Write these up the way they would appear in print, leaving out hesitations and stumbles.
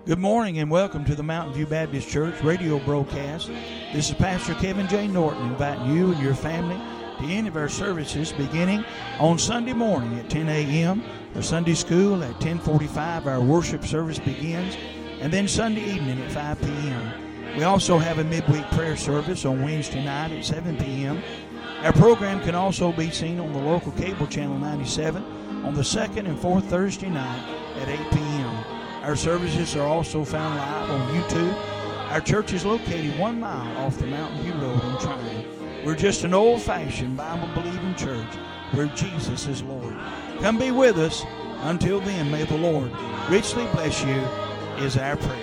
Good morning and welcome to the Mountain View Baptist Church radio broadcast. This is Pastor Kevin J. Norton inviting you and your family to any of our services beginning on Sunday morning at 10 a.m. Our Sunday school at 10:45. Our worship service begins, and then Sunday evening at 5 p.m. We also have a midweek prayer service on Wednesday night at 7 p.m. Our program can also be seen on the local cable channel 97 on the second and fourth Thursday night at 8 p.m. Our services are also found live on YouTube. Our church is located 1 mile off the Mountain View Road in Tryon. We're just an old-fashioned Bible-believing church where Jesus is Lord. Come be with us. Until then, may the Lord richly bless you is our prayer.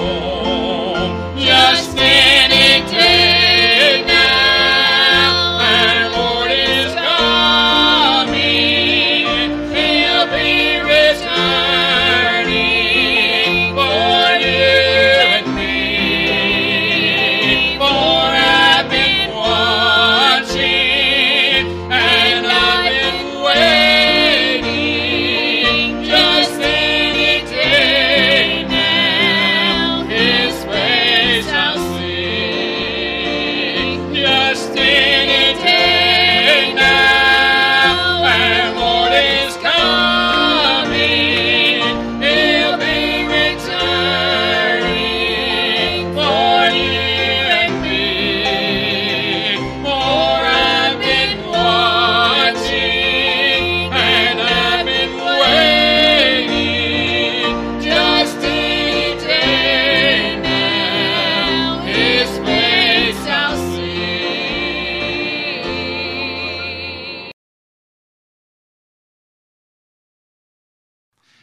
Just standing take now.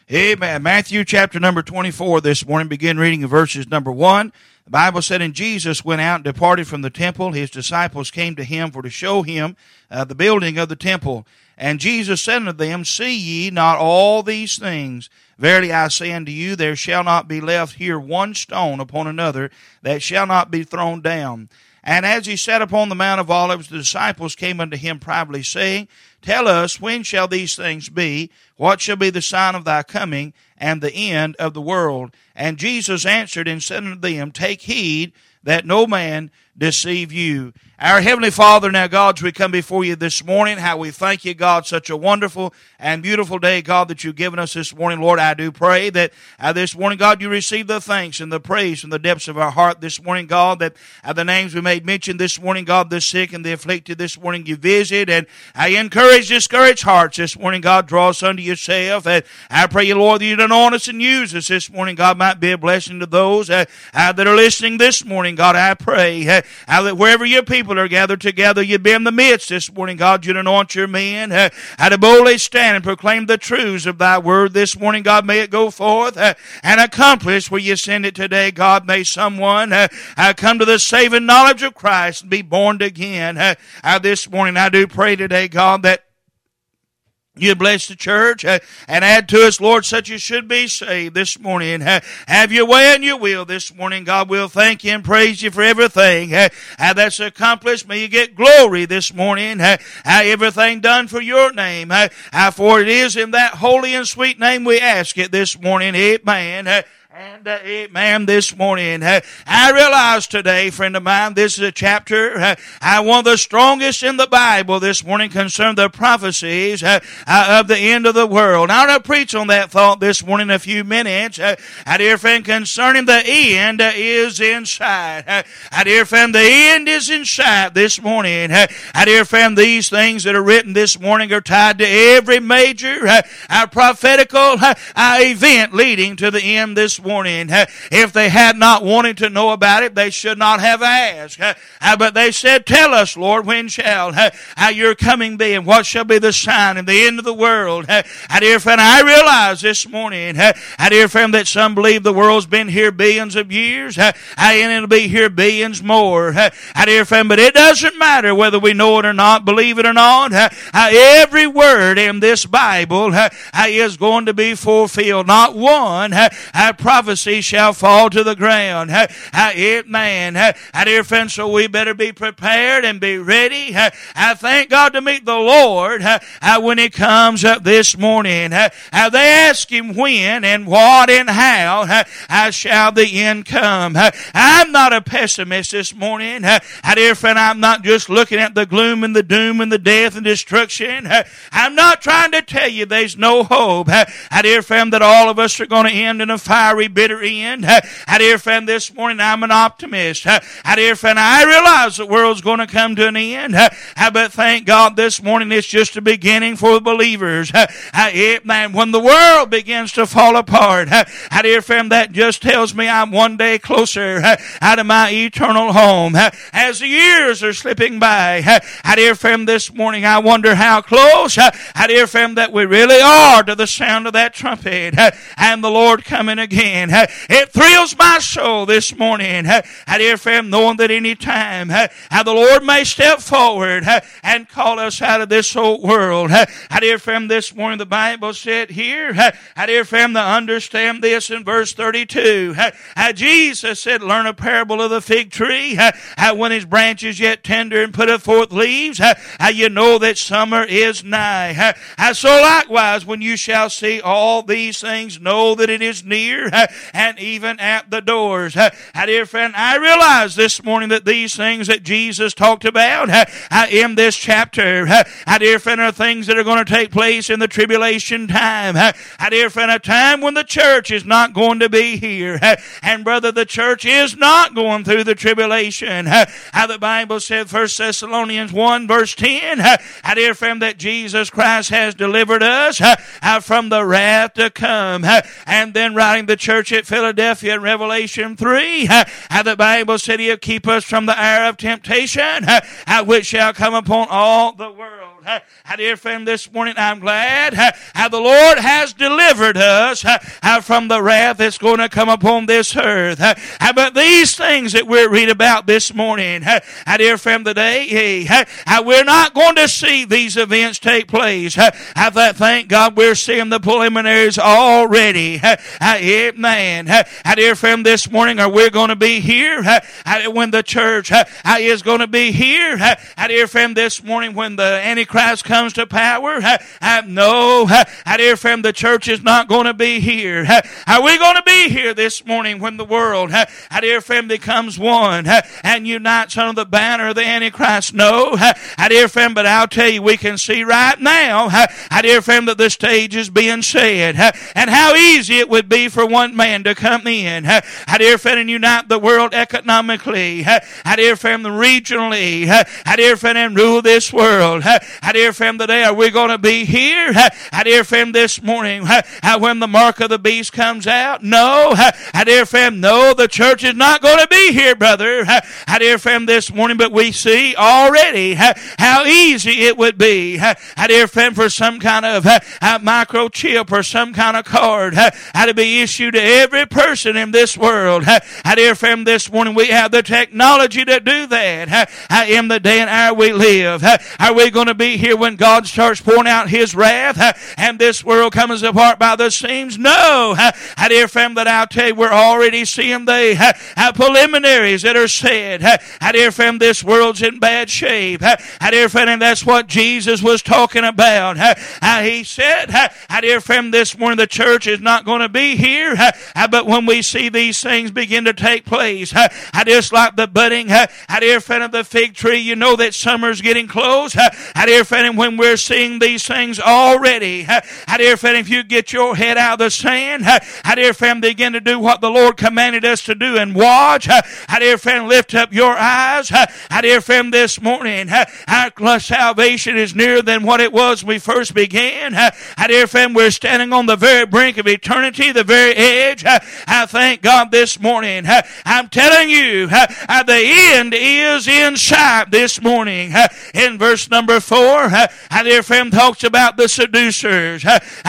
Amen. Matthew chapter number 24 this morning, begin reading in verses number 1. The Bible said, "And Jesus went out and departed from the temple. His disciples came to him for to show him the building of the temple. And Jesus said unto them, See ye not all these things? Verily I say unto you, there shall not be left here one stone upon another that shall not be thrown down. And as he sat upon the Mount of Olives, the disciples came unto him privately, saying, Tell us, when shall these things be? What shall be the sign of thy coming and the end of the world? And Jesus answered and said unto them, Take heed that no man deceive you." Our Heavenly Father, now God, as we come before you this morning, how we thank you, God, such a wonderful and beautiful day, God, that you've given us this morning. Lord, I do pray that this morning, God, you receive the thanks and the praise from the depths of our heart this morning, God, that the names we made mention this morning, God, the sick and the afflicted this morning, you visit, and I encourage discouraged hearts this morning, God, draw us unto yourself. And I pray you, Lord, that you'd anoint us and use us this morning, God, might be a blessing to those that are listening this morning, God. I pray that wherever your people are gathered together, you be in the midst this morning, God. You'd anoint your men to boldly stand and proclaim the truths of thy word this morning, God. May it go forth and accomplish where you send it today, God. May someone come to the saving knowledge of Christ and be born again this morning. I do pray today, God, that you bless the church and add to us, Lord, such as should be saved this morning. Have your way and your will this morning. God, we'll thank you and praise you for everything that's accomplished. May you get glory this morning. Everything done for your name. For it is in that holy and sweet name we ask it this morning. Amen. And amen this morning. I realize today, friend of mine, this is a chapter, one of the strongest in the Bible this morning concerning the prophecies of the end of the world. I want to preach on that thought this morning in a few minutes. Dear friend, concerning the end is in sight. Dear friend, the end is in sight this morning. Dear friend, these things that are written this morning are tied to every major prophetical event leading to the end this morning. If they had not wanted to know about it, they should not have asked. But they said, Tell us, Lord, when shall your coming be, and what shall be the sign and the end of the world? Dear friend, I realize this morning, dear friend, that some believe the world's been here billions of years, and it'll be here billions more. Dear friend, but it doesn't matter whether we know it or not, believe it or not. Every word in this Bible is going to be fulfilled. Not one prophecy shall fall to the ground. Amen. Dear friends, so we better be prepared and be ready. I thank God to meet the Lord when He comes up this morning. They ask Him when and what and how shall the end come. I'm not a pessimist this morning. Dear friend, I'm not just looking at the gloom and the doom and the death and destruction. I'm not trying to tell you there's no hope. Dear friend, that all of us are going to end in a fiery, bitter end. Dear friend, this morning I'm an optimist. Dear friend, I realize the world's going to come to an end. But thank God this morning it's just a beginning for the believers. Man, when the world begins to fall apart, dear friend, that just tells me I'm one day closer out of my eternal home. As the years are slipping by, dear friend, this morning I wonder how close, dear friend, that we really are to the sound of that trumpet and the Lord coming again. It thrills my soul this morning, dear friend, knowing that any time the Lord may step forward and call us out of this old world. Dear friend, this morning the Bible said here, dear friend, to understand this in verse 32. Jesus said, Learn a parable of the fig tree. When his branch is yet tender and putteth forth leaves, you know that summer is nigh. So likewise, when you shall see all these things, know that it is near, and even at the doors. Dear friend, I realize this morning that these things that Jesus talked about in this chapter, dear friend, are things that are going to take place in the tribulation time. Dear friend, a time when the church is not going to be here. And brother, the church is not going through the tribulation. The Bible said, 1 Thessalonians 1 verse 10, dear friend, that Jesus Christ has delivered us from the wrath to come. And then writing the church at Philadelphia in Revelation 3, the Bible said He'll keep us from the hour of temptation, which shall come upon all the world. Dear friend, this morning I'm glad how the Lord has delivered us from the wrath that's going to come upon this earth. But these things that we read about this morning, dear friend, today, we're not going to see these events take place. Thank God we're seeing the preliminaries already. Amen. Dear friend, this morning, are we going to be here when the church is going to be here? Dear friend, this morning when the Antichrist comes to power? No. Dear friend, the church is not going to be here. Are we going to be here this morning when the world, dear friend, becomes one and unites under the banner of the Antichrist? No. Dear friend, but I'll tell you, we can see right now, dear friend, that the stage is being set and how easy it would be for one man to come in, dear friend, and unite the world economically, dear friend, regionally, dear friend, and rule this world. Dear friend, today are we going to be here? Dear friend, this morning when the mark of the beast comes out? No. Dear friend, no, the church is not going to be here, brother. Dear friend, this morning, but we see already how easy it would be, dear friend, for some kind of microchip or some kind of card to be issued to every person in this world. Dear friend, this morning we have the technology to do that in the day and hour we live. Are we going to be here when God starts pouring out His wrath and this world comes apart by the seams? No. Dear friend, but I'll tell you, we're already seeing the preliminaries that are said. Dear friend, this world's in bad shape. Dear friend, and that's what Jesus was talking about. He said, dear friend, this morning the church is not going to be here, but when we see these things begin to take place, just like the budding, dear friend, of the fig tree, you know that summer's getting close. Dear friend, and when we're seeing these things already, dear friend, if you get your head out of the sand, dear friend, begin to do what the Lord commanded us to do and watch. Dear friend, lift up your eyes. Dear friend, this morning, our salvation is nearer than what it was when we first began. Dear friend, we're standing on the very brink of eternity, the very edge. I thank God this morning. I'm telling you, the end is in sight this morning. In verse number 4, dear friend, talks about the seducers.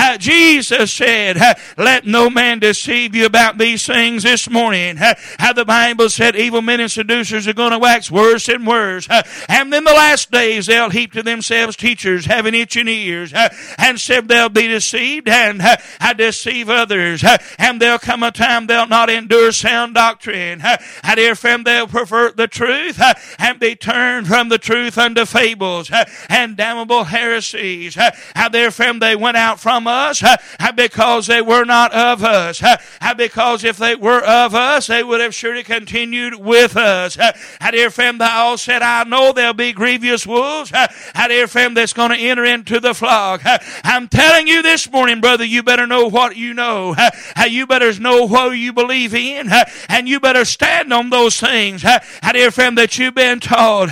Jesus said, let no man deceive you about these things this morning. The Bible said evil men and seducers are going to wax worse and worse. And in the last days they'll heap to themselves teachers having itching ears, and said they'll be deceived and deceive others. And there'll come a time they'll not endure sound doctrine. Dear friend, they'll pervert the truth and be turned from the truth unto fables and damnable heresies. Dear friend, they went out from us because they were not of us. Because if they were of us, they would have surely continued with us. Dear friend, they all said, I know there'll be grievous wolves. Dear friend, that's going to enter into the flock. I'm telling you this morning, brother, you better know what you know. You better know what you believe in, and you better stand on those things, dear friend, that you've been taught.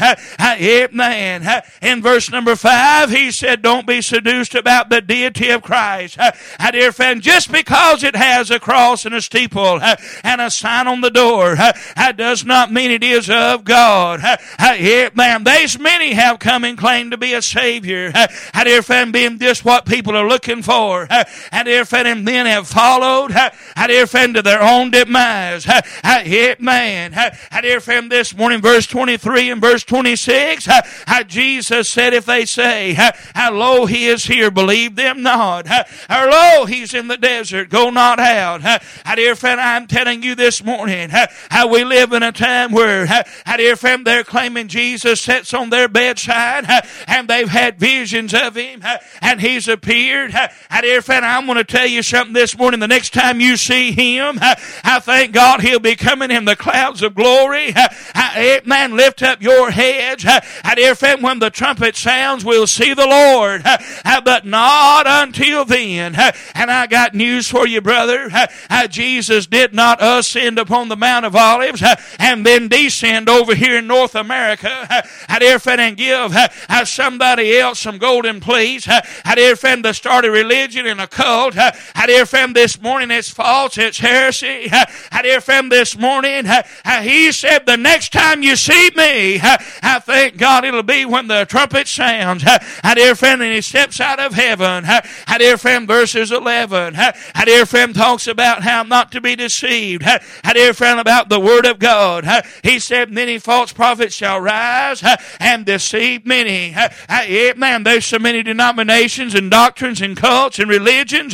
Amen. In verse number 5, he said, don't be seduced about the deity of Christ. Dear friend, just because it has a cross and a steeple and a sign on the door, does not mean it is of God. Amen. There's many have come and claimed to be a Savior. Dear friend, being just what people are looking for. Dear friend, and then have followed, dear friend, to their own demise. Amen. Dear friend, this morning, verse 23 and verse 26, Jesus said, if they say, lo, He is here, believe them not. Or lo, He's in the desert, go not out. Dear friend, I'm telling you this morning, how we live in a time where, dear friend, they're claiming Jesus sits on their bedside, and they've had visions of Him, and He's appeared. Dear friend, I'm going to tell you something this morning. The next time you see Him, I thank God He'll be coming in the clouds of glory. Man, lift up your heads. Dear friend, when the trumpet sounds, we'll see the Lord, but not until then. And I got news for you, brother. Jesus did not ascend upon the Mount of Olives and then descend over here in North America, dear friend, and give somebody else some golden plates. Dear friend, to start a religion and a cult. Dear friend, this morning it's false, it's heresy. Dear friend, this morning He said, the next time you see me, I thank God it'll be when the trumpet sounds. sounds. Dear friend, and he steps out of heaven. Dear friend, verses 11. Dear friend, talks about how not to be deceived. Dear friend, about the word of God. He said, many false prophets shall rise and deceive many. Amen. There's so many denominations and doctrines and cults and religions.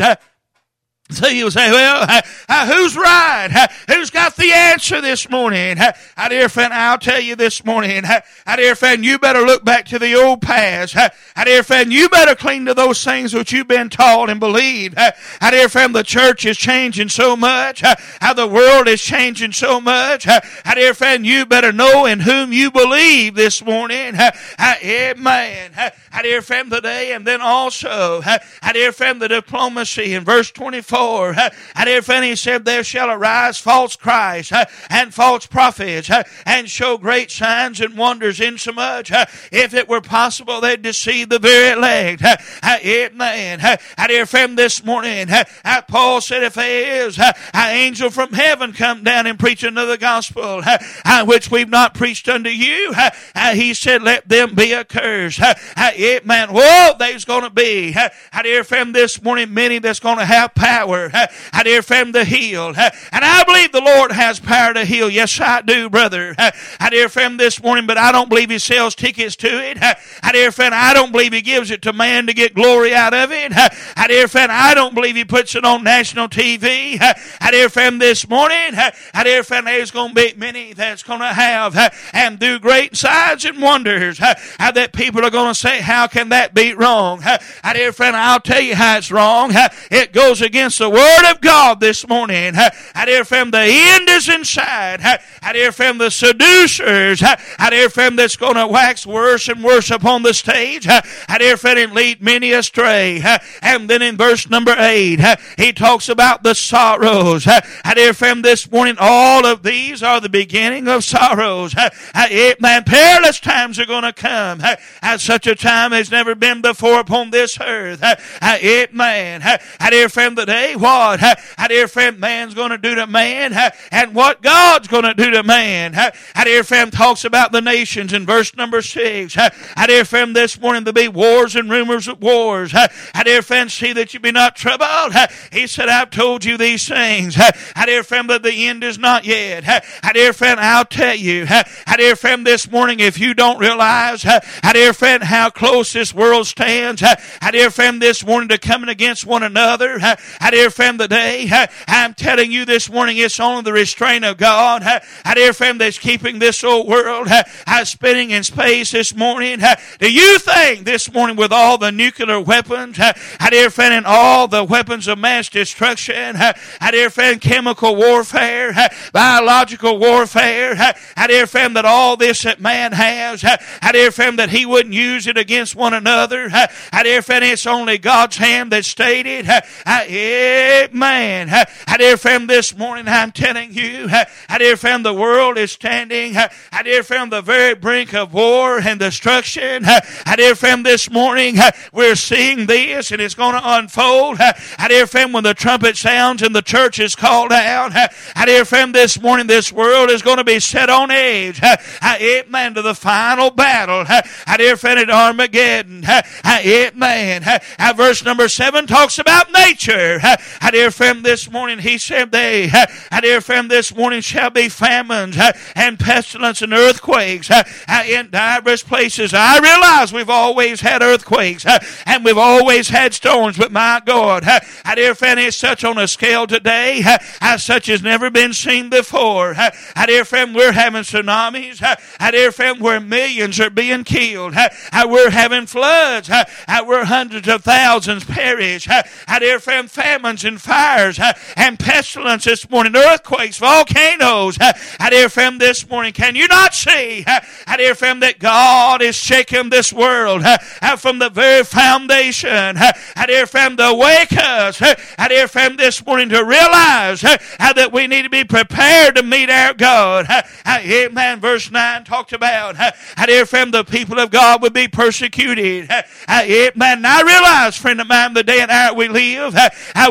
So you'll say, well, who's right? Who's got the answer this morning? Dear friend, I'll tell you this morning. Dear friend, you better look back to the old past. Dear friend, you better cling to those things which you've been taught and believed. Dear friend, the church is changing so much. How the world is changing so much. Dear friend, you better know in whom you believe this morning. Amen. Dear friend, today, and then also, dear friend, the diplomacy in verse 24. Dear friend, he said, there shall arise false Christs and false prophets and show great signs and wonders, insomuch if it were possible they'd deceive the very elect. Amen. Dear friend, this morning, Paul said, if there is an angel from heaven come down and preach another gospel, which we've not preached unto you, he said, let them be accursed. Amen. Whoa, there's going to be, dear friend, this morning, many that's going to have power. Dear friend, to heal. And I believe the Lord has power to heal. Yes, I do, brother. Dear friend, this morning, but I don't believe he sells tickets to it. Dear friend, I don't believe he gives it to man to get glory out of it. Dear friend, I don't believe he puts it on national TV. Dear friend, this morning, dear friend, there's going to be many that's going to have and do great signs and wonders that people are going to say, how can that be wrong? Dear friend, I'll tell you how it's wrong. It goes against the word of God this morning. Dear friend, the end is inside. Dear friend, the seducers. Dear friend, that's going to wax worse and worse upon the stage. Dear friend, and lead many astray. And then in verse number 8, he talks about the sorrows. Dear friend, this morning, all of these are the beginning of sorrows. Man, perilous times are going to come. At such a time as never been before upon this earth. Man, dear friend, today, what? Dear friend, man's going to do to man, and what God's going to do to man. Dear friend, talks about the nations in verse number 6. Dear friend, this morning there be wars and rumors of wars. Dear friend, see that you be not troubled. He said, I've told you these things. Dear friend, but the end is not yet. Dear friend, I'll tell you. Dear friend, this morning, if you don't realize, dear friend, how close this world stands. Dear friend, this morning to coming against one another. Dear friend, today, I'm telling you this morning, it's only the restraint of God. Dear friend, that's keeping this old world spinning in space this morning. Do you think this morning with all the nuclear weapons, dear friend, and all the weapons of mass destruction, dear friend, chemical warfare, biological warfare, dear friend, that all this that man has, dear friend, that he wouldn't use it against one another. Dear friend, it's only God's hand that stated. Amen. Dear friend, this morning I'm telling you, dear friend, the world is standing, dear friend, the very brink of war and destruction. Dear friend, this morning we're seeing this and it's going to unfold. Dear friend, when the trumpet sounds and the church is called out, dear friend, this morning this world is going to be set on edge. Amen. To the final battle. Dear friend, at Armageddon. Amen. Verse number 7 talks about nature. Dear friend, this morning he said dear friend, this morning shall be famines and pestilence and earthquakes in diverse places. I realize we've always had earthquakes and we've always had storms, but my God, dear friend, it's such on a scale today as such has never been seen before. Dear friend, we're having tsunamis. Dear friend, where millions are being killed. We're having floods. Where hundreds of thousands perish. Dear friend, famines and fires and pestilence this morning, earthquakes, volcanoes. Dear friend, this morning, can you not see, dear friend, that God is shaking this world from the very foundation. Dear friend, to wake us, dear friend, this morning to realize that we need to be prepared to meet our God. Amen. Verse 9 talked about, dear friend, the people of God would be persecuted. Amen. I realize, friend of mine, the day and hour we live,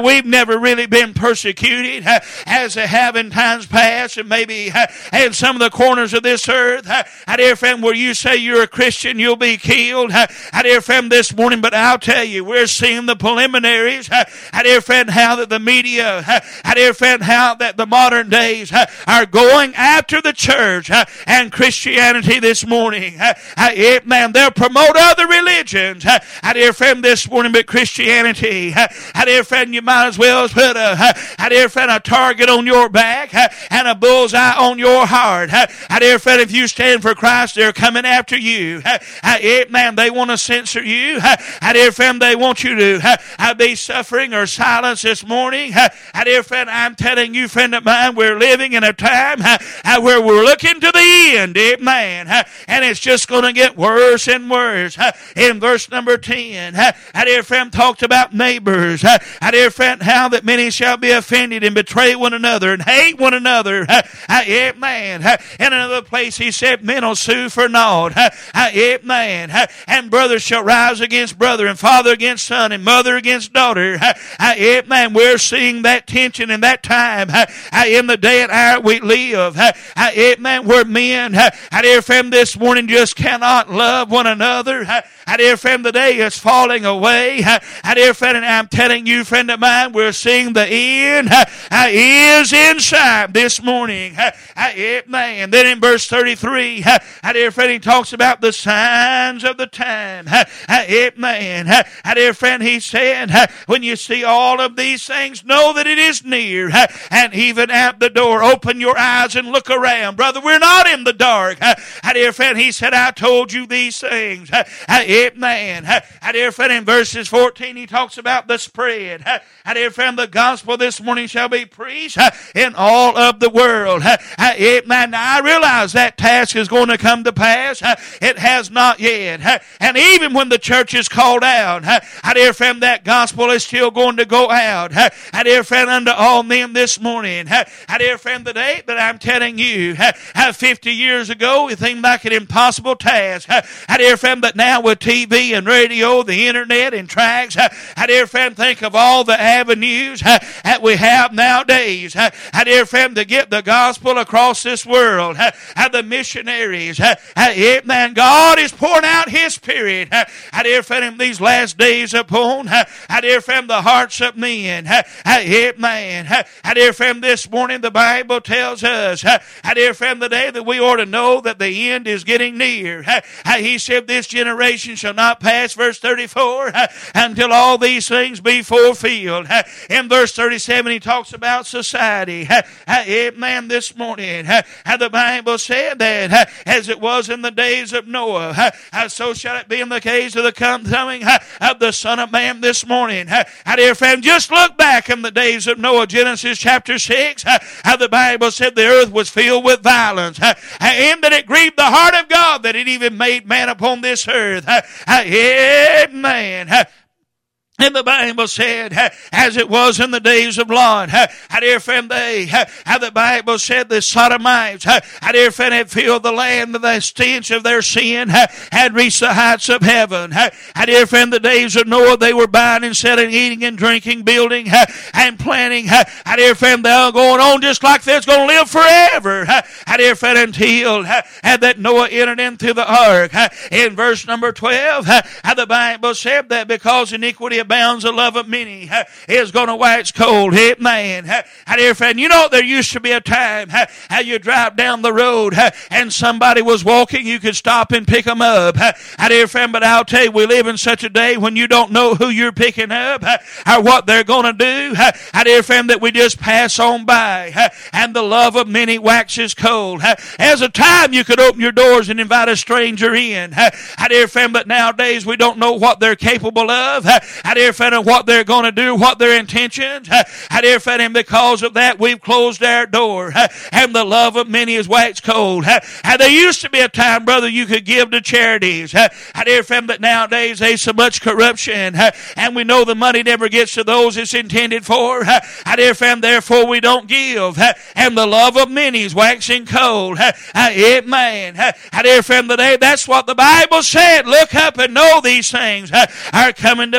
we've never really been persecuted as they have in times past, and maybe in some of the corners of this earth. Dear friend, where you say you're a Christian, you'll be killed. Dear friend, this morning, but I'll tell you, we're seeing the preliminaries. Dear friend, how that the media, dear friend, how that the modern days are going after the church and Christianity this morning. Man, they'll promote other religions. Dear friend, this morning, but Christianity. Dear friend, you might as well put dear friend, a target on your back and a bullseye on your heart. Dear friend, if you stand for Christ, they're coming after you. Man, they want to censor you. Dear friend, they want you to be suffering or silence this morning. Dear friend, I'm telling you, friend of mine, we're living in a time where we're looking to the end. Amen. And it's just going to get worse and worse. In verse number 10, dear friend, talked about neighbors. Dear friend, how that many shall be offended and betray one another and hate one another. Amen. In another place he said, men will sue for naught. Amen. And brother shall rise against brother, and father against son, and mother against daughter. Amen. We're seeing that tension in that time in the day and hour we live. Amen. Where men, dear friend, this morning just cannot love one another. Dear friend, the day is falling away. Dear friend, and I'm telling you, friend of mine, we're seeing the end is in sight this morning. Amen. Then in verse 33, dear friend, he talks about the signs of the time. Amen. Dear friend, he said, when you see all of these things, know that it is near. And even at the door, open your eyes and look around. Brother, we're not in the dark. Dear friend, he said, I told you these things. Amen. Dear friend, in verses 14, he talks about the spread. Dear friend, the gospel this morning shall be preached in all of the world. Amen. Now, I realize that task is going to come to pass. It has not yet. And even when the church is called out, dear friend, that gospel is still going to go out. Dear friend, unto all men this morning. Dear friend, the day that I'm telling you, 50 years ago, it seemed like an impossible task. Dear friend, but now with TV and radio, the internet and tracks, dear friend, think of all the avenues that we have nowadays. Dear friend, to get the gospel across this world. The missionaries. Amen. God is pouring out His Spirit. Dear friend, in these last days upon, dear friend, the hearts of men. Amen. Dear friend, this morning the Bible tells us, dear friend, the day that we ought to know that the end is getting near. He said, this generation shall not pass, verse 34, until all these things be fulfilled. In verse 37, he talks about society. Amen. This morning, the Bible said that as it was in the days of Noah, so shall it be in the days of the coming of the Son of Man this morning. Dear friend, just look back in the days of Noah, Genesis chapter 6, how the Bible said the earth was filled with violence, and that it grieved the heart of God that it even made man upon this earth. Amen. And the Bible said, as it was in the days of Lot, dear friend, the Bible said the Sodomites, dear friend, had filled the land with the stench of their sin, had reached the heights of heaven. Dear friend, the days of Noah, they were buying and selling, eating and drinking, building and planning. Dear friend, they are going on just like they're going to live forever. Dear friend, until that Noah entered into the ark. In verse number 12, the Bible said that because iniquity abounds, the love of many is going to wax cold. Amen. Dear friend, you know there used to be a time how you drive down the road and somebody was walking, you could stop and pick them up. Dear friend, but I'll tell you, we live in such a day when you don't know who you're picking up or what they're going to do. Dear friend, that we just pass on by and the love of many waxes cold. There's a time you could open your doors and invite a stranger in. Dear friend, but nowadays we don't know what they're capable of. Dear friend, and what they're going to do, what their intentions. Dear friend, and because of that, we've closed our door, and the love of many is waxed cold. There used to be a time, brother, you could give to charities. Dear friend, but nowadays there's so much corruption, and we know the money never gets to those it's intended for. Dear friend, therefore we don't give, and the love of many is waxing cold. Amen. Dear friend, today that's what the Bible said. Look up and know these things are coming to pass.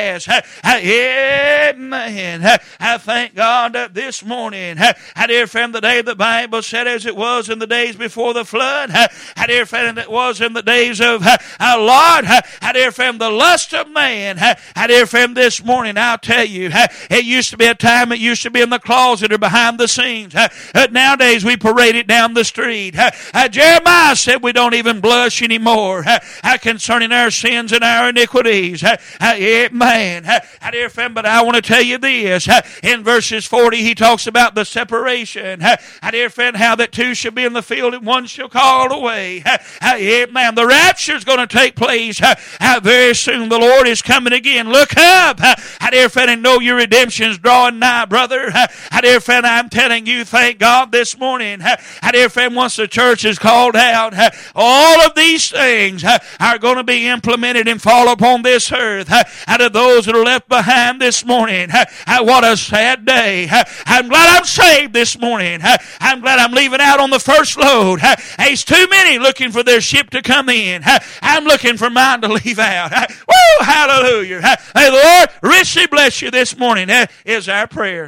has. Amen. I thank God this morning. Dear friend, the day the Bible said as it was in the days before the flood. Dear friend, it was in the days of our Lord. Dear friend, the lust of man. Dear friend, this morning I'll tell you, it used to be a time it used to be in the closet or behind the scenes. Nowadays we parade it down the street. Jeremiah said we don't even blush anymore concerning our sins and our iniquities. Amen. Dear friend, but I want to tell you this. In verses 40 he talks about the separation. Dear friend, how that two shall be in the field and one shall call away. Amen. The rapture is going to take place very soon. The Lord is coming again. Look up. Dear friend, and know your redemption is drawing nigh, brother. Dear friend, I'm telling you, thank God this morning. Dear friend, once the church is called out, all of these things are going to be implemented and fall upon this earth. Out of those that are left behind this morning, what a sad day. I'm glad I'm saved this morning. I'm glad I'm leaving out on the first load. There's too many looking for their ship to come in. I'm looking for mine to leave out. Woo! Hallelujah. May the Lord richly bless you this morning, is our prayer.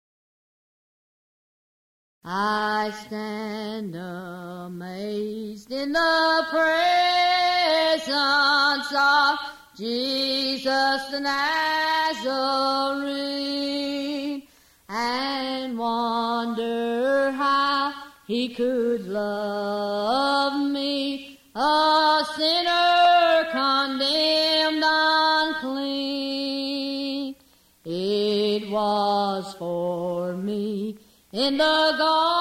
I stand amazed in the presence of Jesus the Nazarene, and wonder how he could love me, a sinner condemned unclean. It was for me in the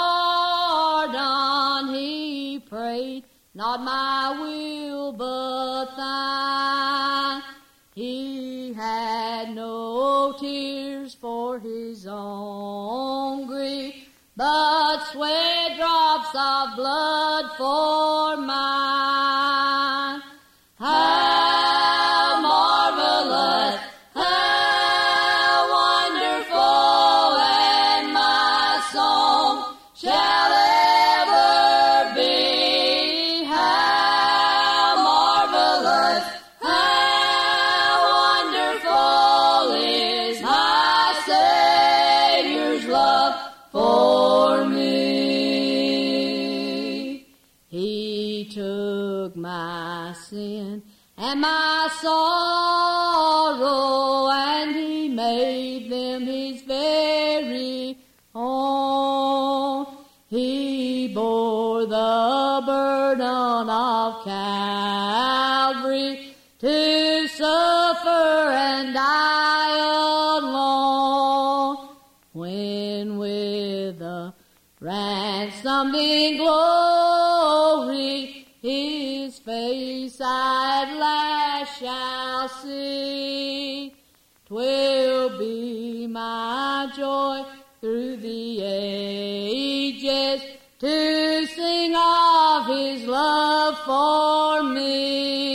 garden he prayed, not my will but thine. He had no tears for his own grief, but sweat drops of blood for mine. How marvelous, how wonderful, and my song shall ever be. How marvelous, how wonderful is my Savior's love for me. He took my sin and my sorrow, and he made them his very own. He bore the burden of Calvary to suffer and die alone, when with the ransomed in glory his face I at last shall see. 'Twill be my joy through the ages to sing of his love for me.